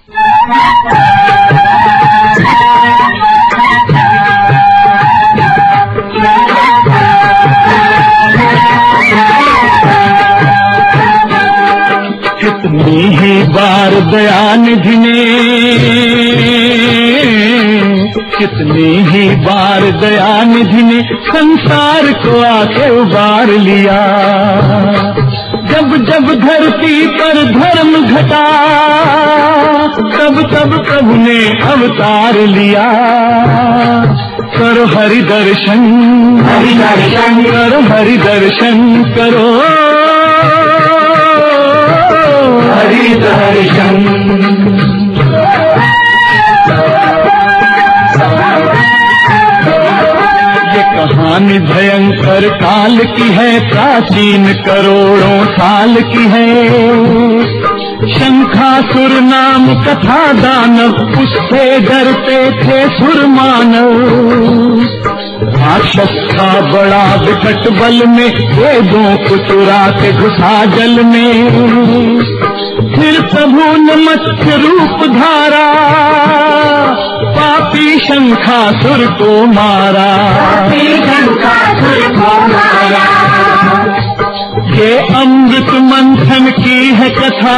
कितनी ही बार दयानिधि ने, कितनी ही बार दयानिधि ने संसार को आके उबार लिया। जब जब धरती पर धर्म घटा, तब तब प्रभु ने अवतार लिया। करो हरि दर्शन, हरि दर्शन करो, हरि दर्शन करो, हरि दर्शन। ये कहानी भयंकर काल की है, प्राचीन करोड़ों साल की है। शंखासुर नाम कथा दानव, उससे डरते थे सुर मानव। राक्षस था बड़ा विकट बल में, वेदों को चुरा के घुसा जल में। फिर प्रभु ने मत्स्य रूप धारा, पापी शंखासुर को मारा, पापी शंखासुर को मारा। ये अमृत मंथन की है कथा,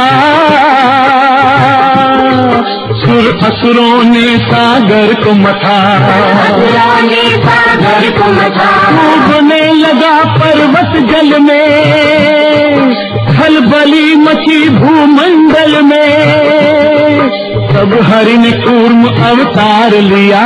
सुर असुरों ने सागर को मथा, सागर को मथा। डूबने लगा पर्वत जल में, खलबली मची भूमंडल में। तब हरि ने कूर्म अवतार लिया,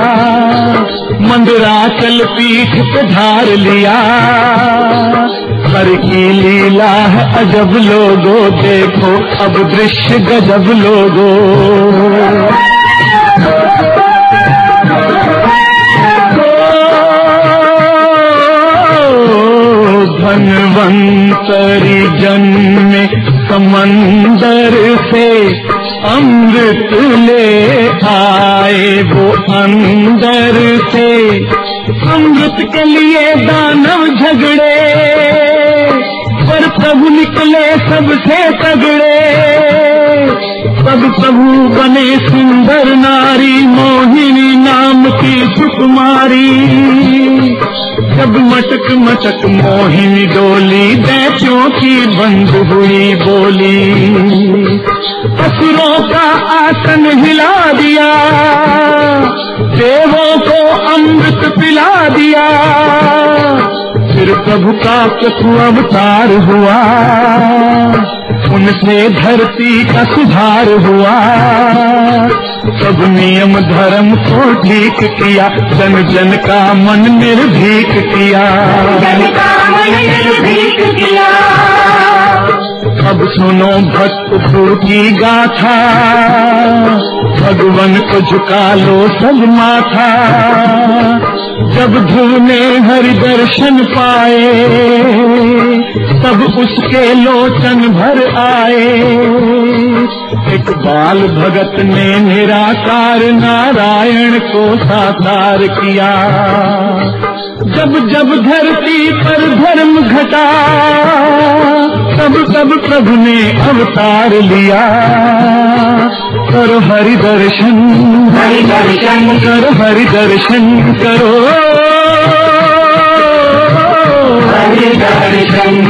मंदराचल पीठ पे धार लिया। हरि की लीला है अजब लोगो, देखो अब दृश्य गजब लोगो। धन्वंतरी जन्मे समंदर से, अमृत ले आए वो अंदर से। अमृत के लिए दानव झगड़े, पर प्रभु निकले सबसे तगड़े। तब प्रभु बने सुंदर नारी, मोहिनी नाम की सुकुमारी। जब मटक मटक मोहिनी डोली, दैत्यों की बंद हुई बोली। असुरों का आसन हिला दिया, देवों को अमृत पिला दिया। फिर प्रभु का प्रभु अवतार हुआ, उनसे धरती का सुधार हुआ। सब नियम धर्म को ठीक किया, जन जन का मन निर्भीक किया, जन का मन निर्भीक किया। अब सुनो भक्त प्रभु की गाथा, भगवान को झुका लो सब माथा। जब ध्रुव ने हरि दर्शन पाए, तब उसके लोचन भर आए। एक बाल भगत ने निराकार नारायण को साकार किया। जब जब धरती पर धर्म घटा, तब तब प्रभु ने अवतार लिया। करो हरि दर्शन, हरि दर्शन करो, हरि दर्शन करो, हरि दर्शन।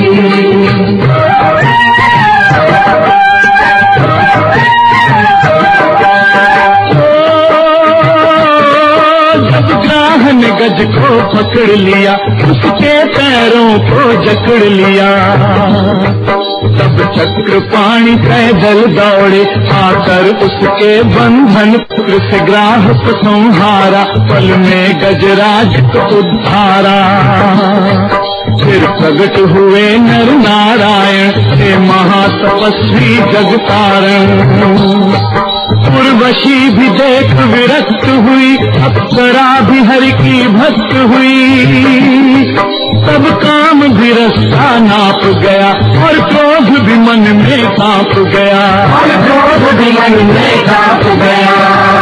ग्राहन गज को पकड़ लिया, उसके पैरों को जकड़ लिया। तब चक्र पाणी पैदल दौड़े, आकर उसके बंधन से ग्राहक संहारा। पल में गजराज को उद्धारा। फिर प्रगट हुए नर नारायण, हे महातपस्वी जगतारण। उर्वशी भी देख विरक्त हुई, अप्सरा भी हरि की भक्त हुई। तब काम भी रास्ता नाप गया, और क्रोध भी मन में कांप गया, और क्रोध भी मन में कांप गया।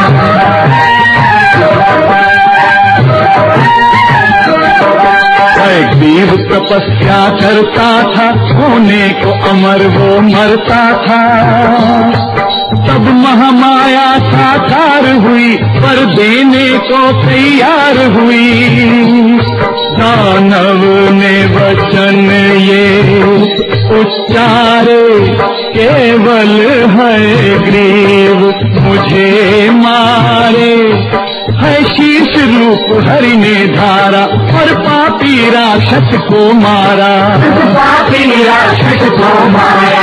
एक देव तपस्या करता था, होने को अमर वो मरता था। तब महामा देने को तैयार हुई। दानव ने वचन ये उच्चारे, केवल है ग्रीव मुझे मारे। है शीश रूप हरि ने धारा, और पापी राक्षस को मारा, पापी राक्षस को मारा।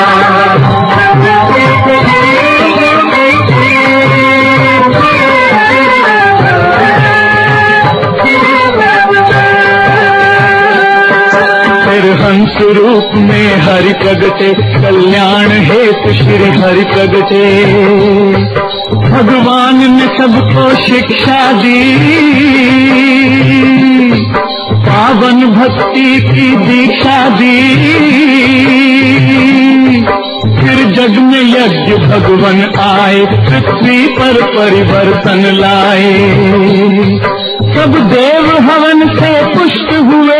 फिर हंस रूप में हरि प्रगटे, कल्याण हेतु श्री हरि प्रगटे। भगवान ने सबको शिक्षा दी, पावन भक्ति की दीक्षा दी। फिर जग में यज्ञ भगवान आए, पृथ्वी पर परिवर्तन लाए। सब देव हवन से पुष्ट हुए,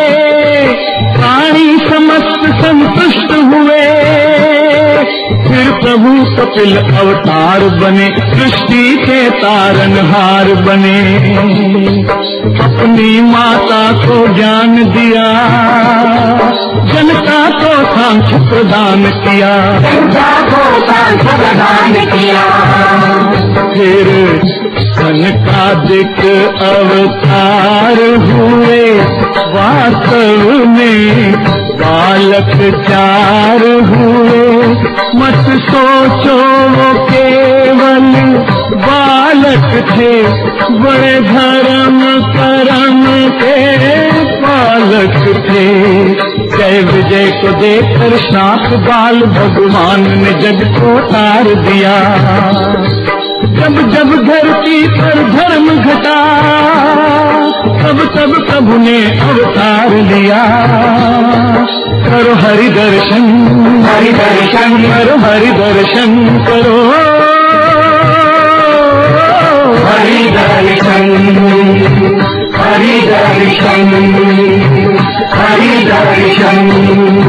प्राणी समस्त संतुष्ट हुए। फिर प्रभु कपिल अवतार बने, सृष्टि के तारनहार बने। अपनी माता को ज्ञान दिया, जनता को सांख्य प्रदान किया, जनता को सांख्य प्रदान किया। फिर सनकादिक अवतार हुए, वास्तव में बालक 4 हुए। मत सोचो वो केवल बालक थे, बड़े धर्म कर्म के पालक थे। जय विजय को देखकर शाख बाल भगवान ने जग को तार दिया। जब जब धरती पर धर्म घटा, तब तब प्रभु ने अवतार लिया। करो हरि दर्शन, हरि दर्शन करो हरि दर्शन करो, हरि दर्शन, हरि दर्शन, हरि दर्शन।